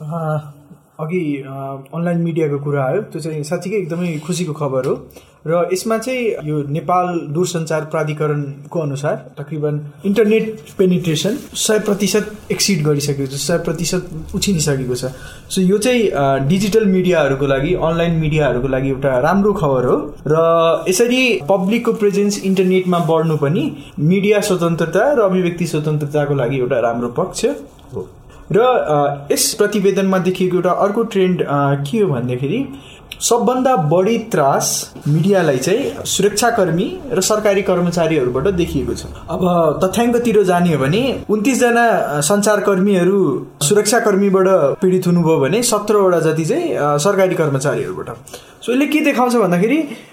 अघि अनलाइन मिडियाको कुरा आयो, त्यो चाहिँ साँच्चीकै एकदमै खुसीको खबर हो। र यसमा चाहिँ यो नेपाल दूरसञ्चार प्राधिकरणको अनुसार तकरिबन इन्टरनेट पेनिट्रेसन 100% एक्सिड गरिसकेको छ, 100% उछिनिसकेको छ। सो यो चाहिँ डिजिटल मिडियाहरूको लागि, अनलाइन मिडियाहरूको लागि एउटा राम्रो खबर हो। र यसरी पब्लिकको प्रेजेन्स इन्टरनेटमा बढ्नु पनि मिडिया स्वतन्त्रता र अभिव्यक्ति स्वतन्त्रताको लागि एउटा राम्रो पक्ष हो। र यस प्रतिवेदनमा देखिएको एउटा अर्को ट्रेन्ड के हो भन्दाखेरि सबभन्दा बढी त्रास मिडियालाई चाहिँ सुरक्षाकर्मी र सरकारी कर्मचारीहरूबाट देखिएको छ। अब तथ्याङ्कतिर जाने हो भने 29 जना सञ्चारकर्मीहरू सुरक्षाकर्मीबाट पीडित हुनुभयो भने 17 वटा जति चाहिँ सरकारी कर्मचारीहरूबाट। सो यसले के देखाउँछ भन्दाखेरि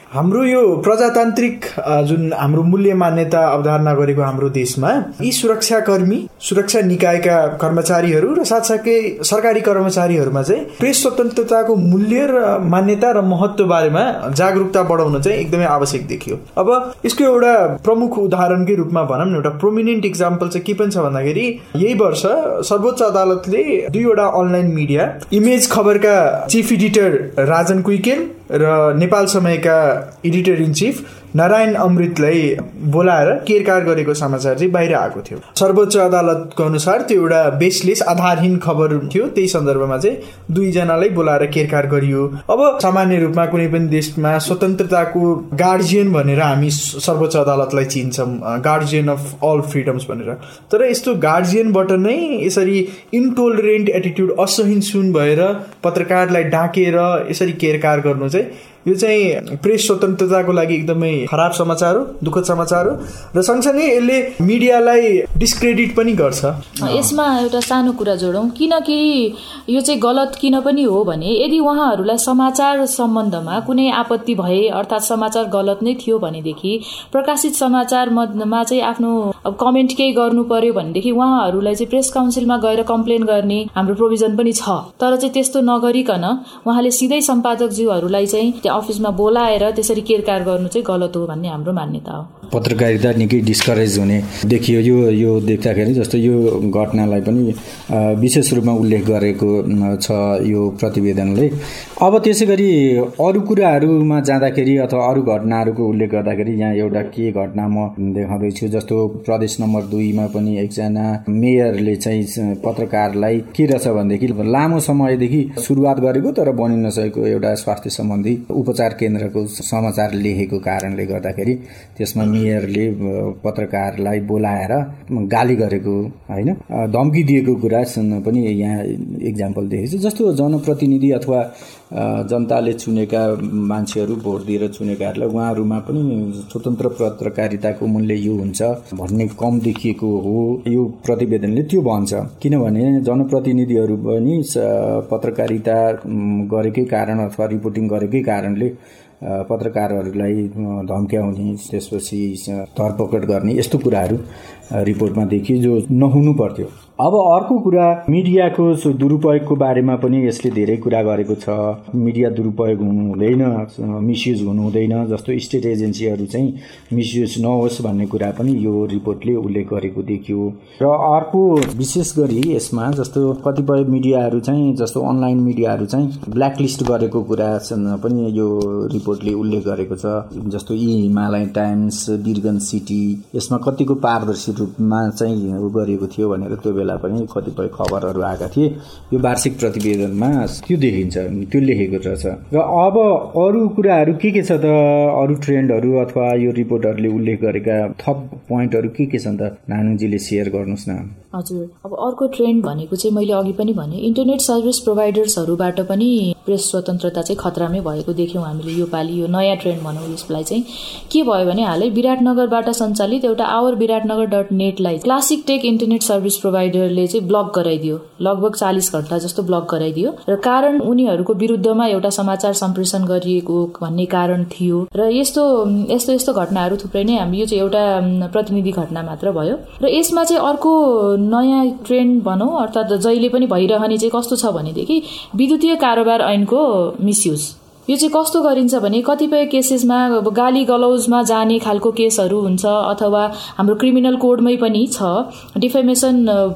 हाम्रो यो प्रजातान्त्रिक जुन हाम्रो मूल्य मान्यता अवधारणा गरेको हाम्रो देशमा यी सुरक्षाकर्मी, सुरक्षा निकायका कर्मचारीहरू र साथसाथै सरकारी कर्मचारीहरूमा चाहिँ प्रेस स्वतन्त्रताको मूल्य र मान्यता र महत्त्व बारेमा जागरुकता बढाउन चाहिँ एकदमै आवश्यक देखियो। अब यसको एउटा प्रमुख उदाहरणकै रूपमा भनौँ न, एउटा प्रोमिनेन्ट इक्जाम्पल चाहिँ के पनि छ भन्दाखेरि यही वर्ष सर्वोच्च अदालतले 2वटा अनलाइन मिडिया इमेज खबरका चिफ एडिटर राजन कुइकेल र नेपाल समयका एडिटर इन चिफ नारायण अमृतलाई बोलाएर केरकार गरेको समाचार चाहिँ बाहिर आएको थियो। सर्वोच्च अदालतको अनुसार त्यो एउटा बेसलेस आधारहीन खबर थियो। त्यही सन्दर्भमा चाहिँ 2 जनालाई बोलाएर केरकार गरियो। अब सामान्य रूपमा कुनै पनि देशमा स्वतन्त्रताको गार्जियन भनेर हामी सर्वोच्च अदालतलाई चिन्छौँ, गार्जियन अफ अल फ्रिडम्स भनेर। तर यस्तो गार्जियनबाट नै यसरी इन्टोलरेन्ट एटिट्युड, असहिष्णु भएर पत्रकारलाई डाकेर यसरी केरकार गर्नु चाहिँ यो चाहिँ प्रेस स्वतन्त्रताको लागि एकदमै खराब समाचार हो, दुःखद समाचार हो र सँगसँगै यसले मिडियालाई डिस्क्रेडिट पनि गर्छ। यसमा एउटा सानो कुरा जोडौँ, किनकि यो चाहिँ गलत किन पनि हो भने यदि उहाँहरूलाई समाचार सम्बन्धमा कुनै आपत्ति भए अर्थात् समाचार गलत नै थियो भनेदेखि प्रकाशित समाचारमा चाहिँ आफ्नो कमेन्ट केही गर्नु पर्यो भनेदेखि उहाँहरूलाई चाहिँ प्रेस काउन्सिलमा गएर कम्प्लेन गर्ने हाम्रो प्रोभिजन पनि छ। तर चाहिँ त्यस्तो नगरिकन उहाँले सिधै सम्पादकज्यूहरूलाई चाहिँ अफिसमा बोलाएर त्यसरी केरकार गर्नु चाहिँ गलत हो भन्ने हाम्रो मान्यता हो। पत्रकारिता निकै डिस्करेज हुने देखियो। यो देख्दाखेरि जस्तो यो घटनालाई पनि विशेष रूपमा उल्लेख गरेको छ यो प्रतिवेदनले। अब त्यसै गरी अरू कुराहरूमा जाँदाखेरि अथवा अरू घटनाहरूको उल्लेख गर्दाखेरि यहाँ एउटा के घटना म देखाउँदैछु। जस्तो प्रदेश नम्बर 2 मा पनि एकजना मेयरले चाहिँ पत्रकारलाई के रहेछ भनेदेखि लामो समयदेखि सुरुवात गरेको तर बनिन नसकेको एउटा स्वास्थ्य सम्बन्धी उपचार केन्द्रको समाचार लेखेको कारणले गर्दाखेरि त्यसमा मेयरले पत्रकारलाई बोलाएर गाली गरेको, होइन, धम्की दिएको कुरा पनि यहाँ इक्जाम्पल देखेको छ। जस्तो जनप्रतिनिधि अथवा जनताले चुनेका मान्छेहरू, भोट दिएर चुनेकाहरूलाई उहाँहरूमा पनि स्वतन्त्र पत्रकारिताको मूल्य यो हुन्छ भन्ने कम देखिएको हो यो प्रतिवेदनले त्यो भन्छ। किनभने जनप्रतिनिधिहरू पनि पत्रकारिता गरेकै कारण अथवा रिपोर्टिङ गरेकै कारणले पत्रकारहरूलाई धम्क्याउने, त्यसपछि धरपकड गर्ने यस्तो कुराहरू रिपोर्टमा देखियो जो नहुनु पर्थ्यो। अब अर्को कुरा मिडियाको दुरुपयोगको बारेमा पनि यसले धेरै कुरा गरेको छ। मिडिया दुरुपयोग हुनु हुँदैन, मिसयुज हुनु हुँदैन, जस्तो स्टेट एजेन्सीहरू चाहिँ मिसयुज नहोस् भन्ने कुरा पनि यो रिपोर्टले उल्लेख गरेको देखियो। र अर्को विशेष गरी यसमा जस्तो कतिपय मिडियाहरू चाहिँ जस्तो अनलाइन मिडियाहरू चाहिँ ब्ल्याकलिस्ट गरेको कुरा पनि यो रिपोर्टले उल्लेख गरेको छ। जस्तो यी हिमालयन टाइम्स, वीरगन्ज सिटी, यसमा कतिको पारदर्शी रूपमा चाहिँ गरिएको थियो भनेर त्यो बेला पनि कतिपय खबरहरू आएका थिए। यो वार्षिक प्रतिवेदनमा त्यो देखिन्छ, त्यो लेखेको रहेछ। र अब अरू कुराहरू के छ त, अरू ट्रेन्डहरू अथवा यो रिपोर्टहरूले उल्लेख गरेका थप पोइन्टहरू के छन् त, नानुजीले सेयर गर्नुहोस् न। हजुर, अब अर्को ट्रेन्ड भनेको चाहिँ मैले अघि पनि भने इन्टरनेट सर्भिस प्रोभाइडर्सहरूबाट पनि प्रेस स्वतन्त्रता चाहिँ खतरामै भएको देख्यौँ हामीले। यो पालि यो नयाँ ट्रेन्ड भनौँ यसलाई चाहिँ के भयो भने हालै विराटनगरबाट सञ्चालित एउटा ourviratnagar.net लाई क्लासिक टेक इन्टरनेट सर्भिस प्रोभाइडरले चाहिँ ब्लक गराइदियो। लगभग 40 घण्टा जस्तो ब्लक गराइदियो र कारण उनीहरूको विरुद्धमा एउटा समाचार सम्प्रेषण गरिएको भन्ने कारण थियो। र यस्तो घटनाहरू थुप्रै नै हामी, यो चाहिँ एउटा प्रतिनिधि घटना मात्र भयो। र यसमा चाहिँ अर्को नयाँ ट्रेन्ड भनौँ अर्थात् जहिले पनि भइरहने चाहिँ कस्तो छ भनेदेखि विद्युतीय कारोबार ऐनको मिसयुज। यो चाहिँ कस्तो गरिन्छ भने कतिपय केसेसमा अब गाली गलौजमा जाने खालको केसहरू हुन्छ अथवा हाम्रो क्रिमिनल कोडमै पनि छ। डिफेमेसन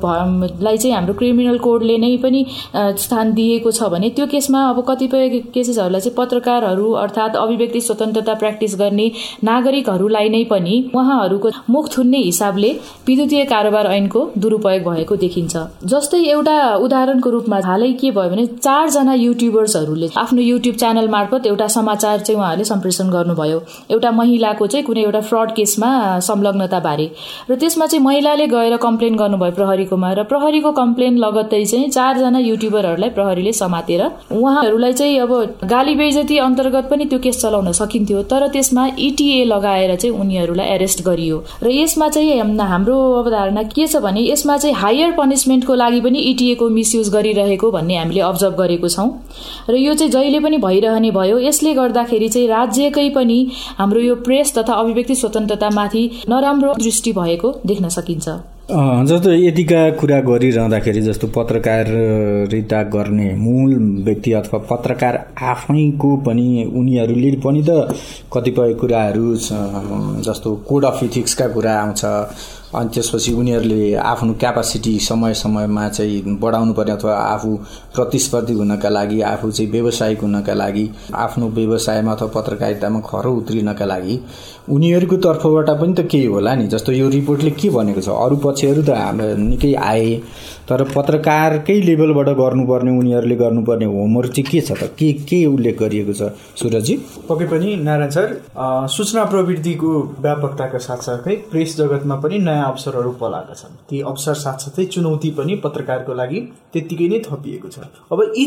लाई चाहिँ हाम्रो क्रिमिनल कोडले नै पनि स्थान दिएको छ भने त्यो केसमा अब कतिपय केसेसहरूलाई चाहिँ पत्रकारहरू अर्थात् अभिव्यक्ति स्वतन्त्रता प्र्याक्टिस गर्ने नागरिकहरूलाई नै पनि उहाँहरूको मुख थुन्ने हिसाबले विद्युतीय कारोबार ऐनको दुरुपयोग भएको देखिन्छ। जस्तै एउटा उदाहरणको रूपमा हालै के भयो भने 4 जना युट्युबर्सहरूले आफ्नो युट्युब च्यानल मार्फत एउटा समाचार चाहिँ उहाँहरूले सम्प्रेषण गर्नुभयो एउटा महिलाको चाहिँ कुनै एउटा फ्रड केसमा संलग्नता बारे। र त्यसमा चाहिँ महिलाले गएर कम्प्लेन गर्नुभयो प्रहरीकोमा र प्रहरीको कम्प्लेन लगत्तै चाहिँ 4 जना युट्युबरहरूलाई प्रहरीले समातेर उहाँहरूलाई चाहिँ अब गाली बेइज्जती अन्तर्गत पनि त्यो केस चलाउन सकिन्थ्यो। तर त्यसमा ETA लगाएर चाहिँ उनीहरूलाई एरेस्ट गरियो। र यसमा चाहिँ हाम्रो अवधारणा के छ भने यसमा चाहिँ हायर पनिशमेन्टको लागि पनि ETA को मिसयुज गरिरहेको भन्ने हामीले अब्जर्भ गरेको छौं। र यो चाहिँ जहिले पनि भइरहने पर्ने भयो। यसले गर्दाखेरि चाहिँ राज्यकै पनि हाम्रो यो प्रेस तथा अभिव्यक्ति स्वतन्त्रतामाथि नराम्रो दृष्टि भएको देख्न सकिन्छ। जस्तो यतिका कुरा गरिरहँदाखेरि जस्तो पत्रकारिता गर्ने मूल व्यक्ति अथवा पत्रकार आफैको पनि उनीहरूले पनि त कतिपय कुराहरू जस्तो कोड अफ इथिक्सका कुरा आउँछ, अनि त्यसपछि उनीहरूले आफ्नो क्यापासिटी समय समयमा चाहिँ बढाउनु पर्ने अथवा आफू प्रतिस्पर्धी हुनका लागि, आफू चाहिँ व्यावसायिक हुनका लागि, आफ्नो व्यवसायमा अथवा पत्रकारितामा खरो उत्रिनका लागि उनीहरूको तर्फबाट पनि त केही होला नि। जस्तो यो रिपोर्टले के भनेको छ, अरू पक्षहरू त हाम्रो निकै आए, तर पत्रकारकै लेभलबाट गर्नुपर्ने उनीहरूले गर्नुपर्ने होमवर्क चाहिँ के छ त, के उल्लेख गरिएको छ सुरजी? पक्कै पनि नारायण सर, सूचना प्रविधिको व्यापकताका साथसाथै प्रेस जगतमा पनि नयाँ अवसरहरू पलाएका छन्। ती अवसर साथसाथै चुनौती पनि पत्रकारको लागि त्यत्तिकै नै थपिएको छ। अब यी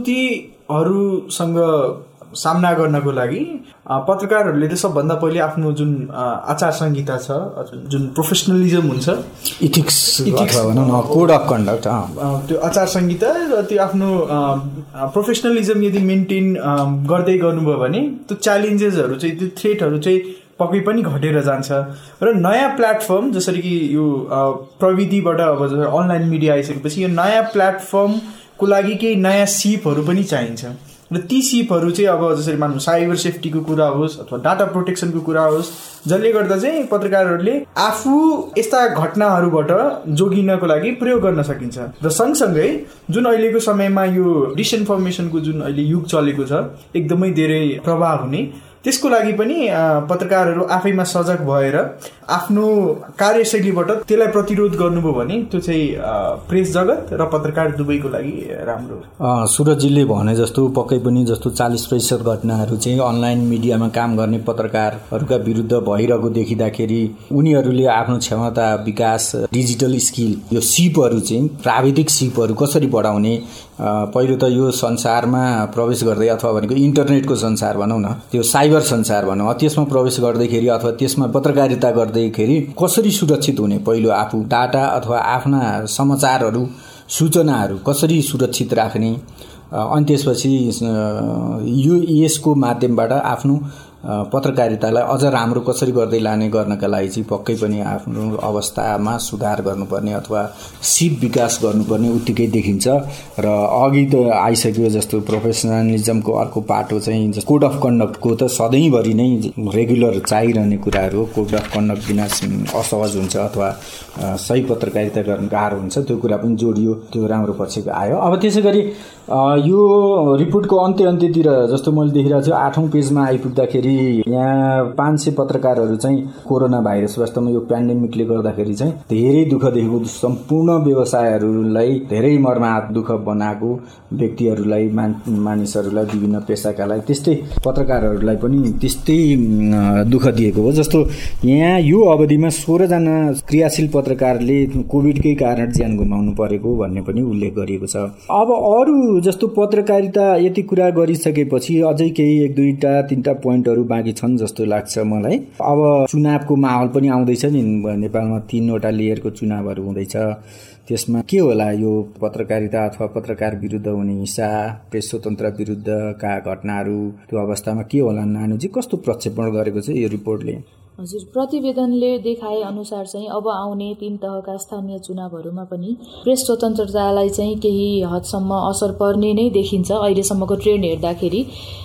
चुनौतीहरूसँग सामना गर्नको लागि पत्रकारहरूले त सबभन्दा पहिले आफ्नो जुन आचार संहिता छ, जुन प्रोफेसनलिजम हुन्छ, इथिक्स कोड अफ कन्डक्ट, त्यो आचार संहिता र त्यो आफ्नो प्रोफेसनलिजम यदि मेन्टेन गर्दै गर्नुभयो भने त्यो च्यालेन्जेसहरू चाहिँ, त्यो थ्रेटहरू चाहिँ पक्कै पनि घटेर जान्छ। र नयाँ प्लेटफर्म जसरी कि यो प्रविधिबाट अब अनलाइन मिडिया आइसकेपछि यो नयाँ प्लेटफर्मको लागि केही नयाँ सिपहरू पनि चाहिन्छ। र ती सिपहरू चाहिँ अब जसरी मानौँ साइबर सेफ्टीको कुरा होस् अथवा डाटा प्रोटेक्सनको कुरा होस्, जसले गर्दा चाहिँ पत्रकारहरूले आफू यस्ता घटनाहरूबाट जोगिनको लागि प्रयोग गर्न सकिन्छ। र सँगसँगै जुन अहिलेको समयमा यो डिसइन्फर्मेसनको जुन अहिले युग चलेको छ, एकदमै धेरै प्रभाव हुने, त्यसको लागि पनि पत्रकारहरू आफैमा सजग भएर आफ्नो कार्यशैलीबाट त्यसलाई प्रतिरोध गर्नुभयो भने त्यो चाहिँ प्रेस जगत र पत्रकार दुवैको लागि राम्रो। सुरजीले भने जस्तो पक्कै पनि जस्तो 40% घटनाहरू चाहिँ अनलाइन मिडियामा काम गर्ने पत्रकारहरूका विरुद्ध भइरहेको देखिँदाखेरि उनीहरूले आफ्नो क्षमता विकास, डिजिटल स्किल, यो सिपहरू चाहिँ प्राविधिक सिपहरू कसरी बढाउने, पहिलो त यो संसारमा प्रवेश गर्दै अथवा भनेको इन्टरनेटको संसार भनौँ न, त्यो साइबर संसार भनौँ, त्यसमा प्रवेश गर्दैखेरि अथवा त्यसमा पत्रकारिता गर्दैखेरि कसरी सुरक्षित हुने, पहिलो आफू डाटा अथवा आफ्ना समाचारहरू, सूचनाहरू कसरी सुरक्षित राख्ने, अनि त्यसपछि यसको माध्यमबाट आफ्नो पत्रकारितालाई अझ राम्रो कसरी गर्दै लाने गर्नका लागि चाहिँ पक्कै पनि आफ्नो अवस्थामा सुधार गर्नुपर्ने अथवा सिप विकास गर्नुपर्ने उत्तिकै देखिन्छ। र अघि त आइसक्यो जस्तो प्रोफेसनलिजमको अर्को पाटो चाहिँ कोड अफ कन्डक्टको त सधैँभरि नै रेगुलर चाहिरहने कुराहरू हो। कोड अफ कन्डक्ट बिना असहज हुन्छ अथवा सही पत्रकारिता गर्न गाह्रो हुन्छ, त्यो कुरा पनि जोडियो, त्यो राम्रो पक्षको आयो। अब त्यसै गरी यो रिपोर्टको अन्त्यतिर जस्तो मैले देखिरहेको छु 8औं पेजमा आइपुग्दाखेरि यहाँ 500 पत्रकारहरू चाहिँ कोरोना भाइरस वास्तवमा यो पेन्डेमिकले गर्दाखेरि चाहिँ धेरै दुःख देखेको, सम्पूर्ण व्यवसायहरूलाई धेरै मर्माहत दुःख बनाएको व्यक्तिहरूलाई, मानिसहरूलाई, विभिन्न पेसाकालाई, त्यस्तै पत्रकारहरूलाई पनि त्यस्तै दुःख दिएको हो। जस्तो यहाँ यो अवधिमा 16 जना क्रियाशील पत्रकारले कोभिडकै कारण ज्यान गुमाउनु परेको भन्ने पनि उल्लेख गरिएको छ। अब अरू जस्तो पत्रकारिता यति कुरा गरिसकेपछि अझै केही 1-2टा 3टा पोइन्टहरू बाँकी छन् जस्तो लाग्छ मलाई। अब चुनावको माहौल पनि आउँदैछ नि, नेपालमा 3वटा लेयरको चुनावहरू हुँदैछ, त्यसमा के होला यो पत्रकारिता अथवा पत्रकार विरुद्ध हुने हिंसा, प्रेस स्वतन्त्र विरुद्धका घटनाहरू, त्यो अवस्थामा के होला? नानुजी, कस्तो प्रक्षेपण गरेको छ यो रिपोर्टले? हजुर, प्रतिवेदनले देखाए अनुसार चाहिँ अब आउने 3 तहका स्थानीय चुनावहरूमा पनि प्रेस स्वतन्त्रतालाई चाहिँ केही हदसम्म असर पर्ने नै देखिन्छ अहिलेसम्मको ट्रेन्ड हेर्दाखेरि।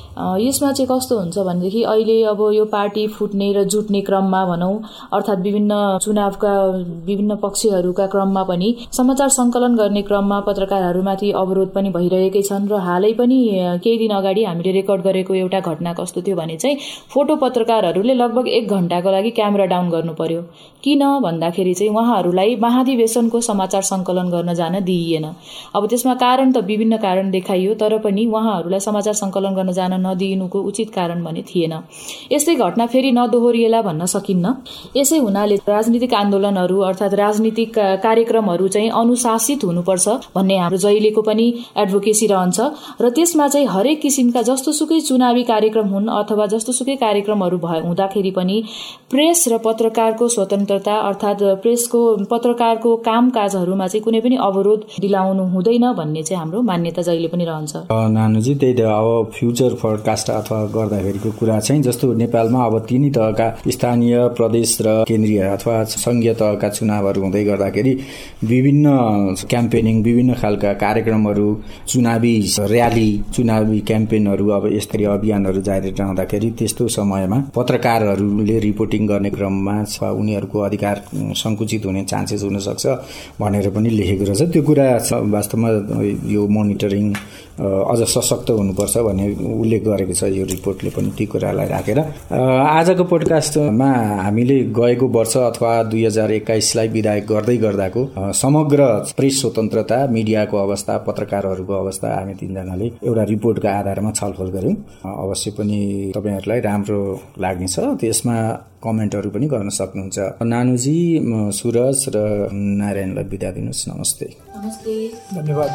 यसमा चाहिँ कस्तो हुन्छ भनेदेखि अहिले अब यो पार्टी फुट्ने र जुट्ने क्रममा भनौँ, अर्थात् विभिन्न चुनावका विभिन्न पक्षहरूका क्रममा पनि समाचार सङ्कलन गर्ने क्रममा पत्रकारहरूमाथि अवरोध पनि भइरहेकै छन्। र हालै पनि केही दिन अगाडि हामीले रेकर्ड गरेको एउटा घटना कस्तो थियो भने चाहिँ फोटो पत्रकारहरूले लगभग 1 घण्टाको लागि क्यामेरा डाउन गर्नु पर्यो। किन भन्दाखेरि चाहिँ उहाँहरूलाई महाधिवेशनको समाचार सङ्कलन गर्न जान दिइएन। अब त्यसमा कारण त विभिन्न कारण देखाइयो, तर पनि उहाँहरूलाई समाचार सङ्कलन गर्न जान नदिनुको उचित कारण भने थिएन। यस्तै घटना फेरि नदोहोरिएला भन्न सकिन्न। यसै हुनाले राजनीतिक आन्दोलनहरू अर्थात् राजनीतिक कार्यक्रमहरू चाहिँ अनुशासित हुनुपर्छ भन्ने हाम्रो जहिलेको पनि एडभोकेसी रहन्छ। र त्यसमा चाहिँ हरेक किसिमका जस्तोसुकै चुनावी कार्यक्रम हुन् अथवा जस्तोसुकै कार्यक्रमहरू हुँदाखेरि पनि प्रेस र पत्रकारको स्वतन्त्रता अर्थात् प्रेसको पत्रकारको कामकाजहरूमा चाहिँ कुनै पनि अवरोध दिलाउनु हुँदैन भन्ने चाहिँ हाम्रो मान्यता जहिले पनि रहन्छ। नानुजी, त्यही त अब फ्युचर पडकास्ट अथवा गर्दाखेरिको कुरा चाहिँ जस्तो नेपालमा अब तिनै तहका स्थानीय प्रदेश र केन्द्रीय अथवा संघीय तहका चुनावहरू हुँदै गर्दाखेरि विभिन्न क्याम्पेनिङ विभिन्न खालका कार्यक्रमहरू चुनावी र्याली चुनावी क्याम्पेनहरू अब यस्तरी अभियानहरू जारी रहँदाखेरि त्यस्तो समयमा पत्रकारहरूले रिपोर्टिङ गर्ने क्रममा उनीहरूको अधिकार संकुचित हुने चान्सेस हुन सक्छ भनेर पनि लेखेको रहेछ। त्यो कुरा वास्तवमा यो मोनिटरिङ अझ सशक्त हुनुपर्छ भन्ने उल्लेख गरेको छ यो रिपोर्टले पनि। ती कुरालाई राखेर आजको पोडकास्टमा हामीले गएको वर्ष अथवा 2021लाई विदाय गर्दै गर्दाको समग्र प्रेस स्वतन्त्रता मिडियाको अवस्था पत्रकारहरूको अवस्था हामी तीनजनाले एउटा रिपोर्टका आधारमा छलफल गर्यौं। अवश्य पनि तपाईहरुलाई राम्रो लाग्नेछ। त्यसमा कमेन्टहरू पनि गर्न सक्नुहुन्छ। नानुजी सुरज र नारायणलाई बिदा दिनुस्। नमस्ते। नमस्ते। धन्यवाद।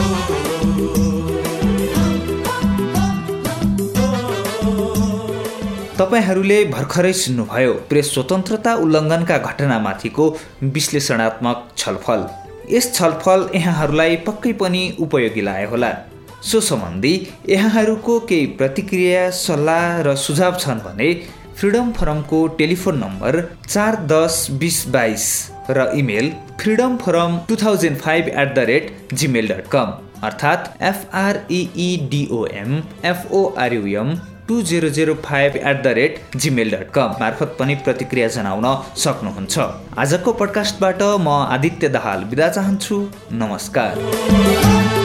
तपाईहरूले भर्खरै सुन्नुभयो प्रेस स्वतन्त्रता उल्लङ्घनका घटनामाथिको विश्लेषणात्मक छलफल। यस छलफल यहाँहरूलाई पक्कै पनि उपयोगी लाग्यो होला। सो सम्बन्धी यहाँहरूको केही प्रतिक्रिया सल्लाह र सुझाव छन् भने फ्रिडम फोरमको टेलिफोन नम्बर 410222 र इमेल freedomforum2005@gmail.com अर्थात् freedomforum2005@gmail.com मार्फत पनि प्रतिक्रिया जनाउन सक्नुहुन्छ। आजको पडकास्टबाट म आदित्य दाहाल बिदा चाहन्छु। नमस्कार।